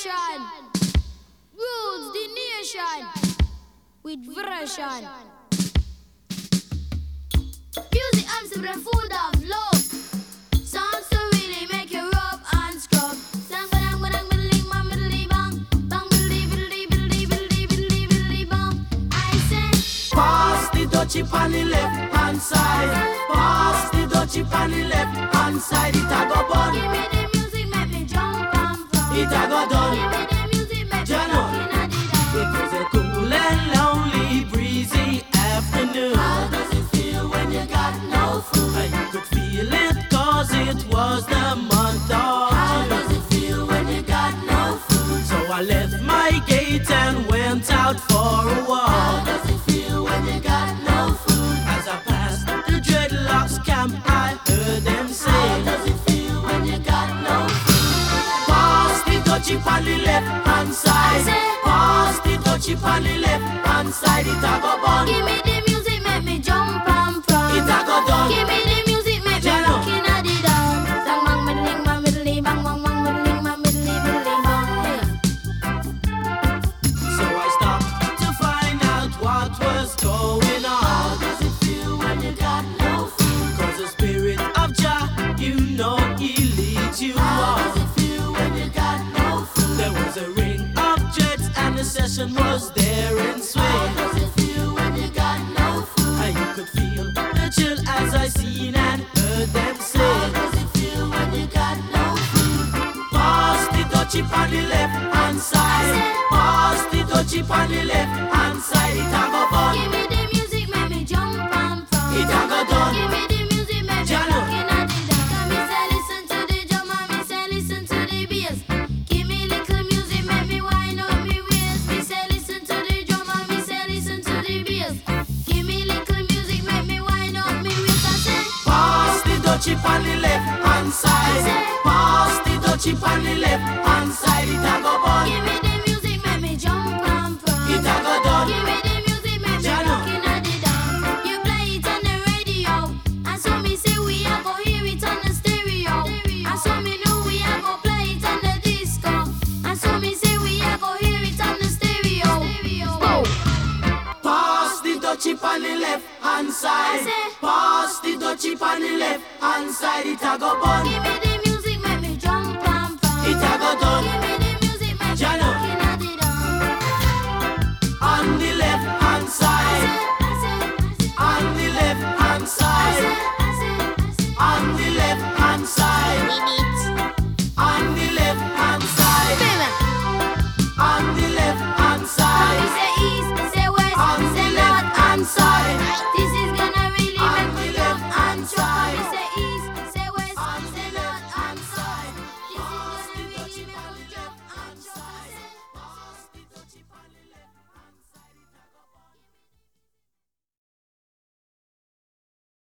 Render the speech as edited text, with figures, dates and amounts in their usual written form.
generation rules the nation with version. Music and the food of love. Songs to really make you rub and scrub. Sang badang badang biddly bang biddly bang bang biddly biddly biddly biddly biddly biddly bang. I say, pass the dutchie on the left hand side. Pass the dutchie on the left hand side. It a go bun. Give me the music, make me jump and from. It a go done. Give me the music, make me walk in the It was a cool and lonely, breezy afternoon. How does it feel when you got no food? I could feel it cause it was the month of How June. does it feel when you got no food? So I left my gate and went out for a How walk. does it feel when you got no food? As I passed the dreadlocks camp, I heard them How say, does it feel when you got no food? pass the dutchie on the left hand side. I say, Pass the dutchie on the left hand side. It a go bun. give me the music, make me jump and from. It a go done. Give me the music, make me Jano. look in at the down. Sang bang middling bang middly bang bang bang middling bang middly middly bang. So I stopped to find out what was going How on. does it feel when you got no food? Cause the spirit of Jah, you know he leads you How does on. it feel when you got no food? There was a ring of jets and the session was there in How swing. does it feel when you got no food? And you could feel the chill as I seen and heard them How say, does it feel when you got no food? pass the dutchie on the left hand side. Pass the dutchie on the left hand side. It a go bun. Give me the music, make me jump and from. It a go done. Give me the music, make me Jano. walk in at the down. Me say listen to the drum and me say listen to the bass. Give me little music, make me wind up me waist. Me say listen to the drum and me say listen to the bass. Give me little music, make me wind up me waist. I say, Pass the dutchie on the left hand side. Pass the dutchie on the left hand side. It a go bun. give me the music, make me jump and from. It a go done. Give me the music, make me Jano. walk in at the down. You play it on the radio, and so me say we a go hear it on the stereo. And so me know we a go play it on the disco. And so me say we a go hear it on the stereo. Pass the dutchie on the left hand side. I say, Pass the dutchie on the left hand side. It a go bun. give me the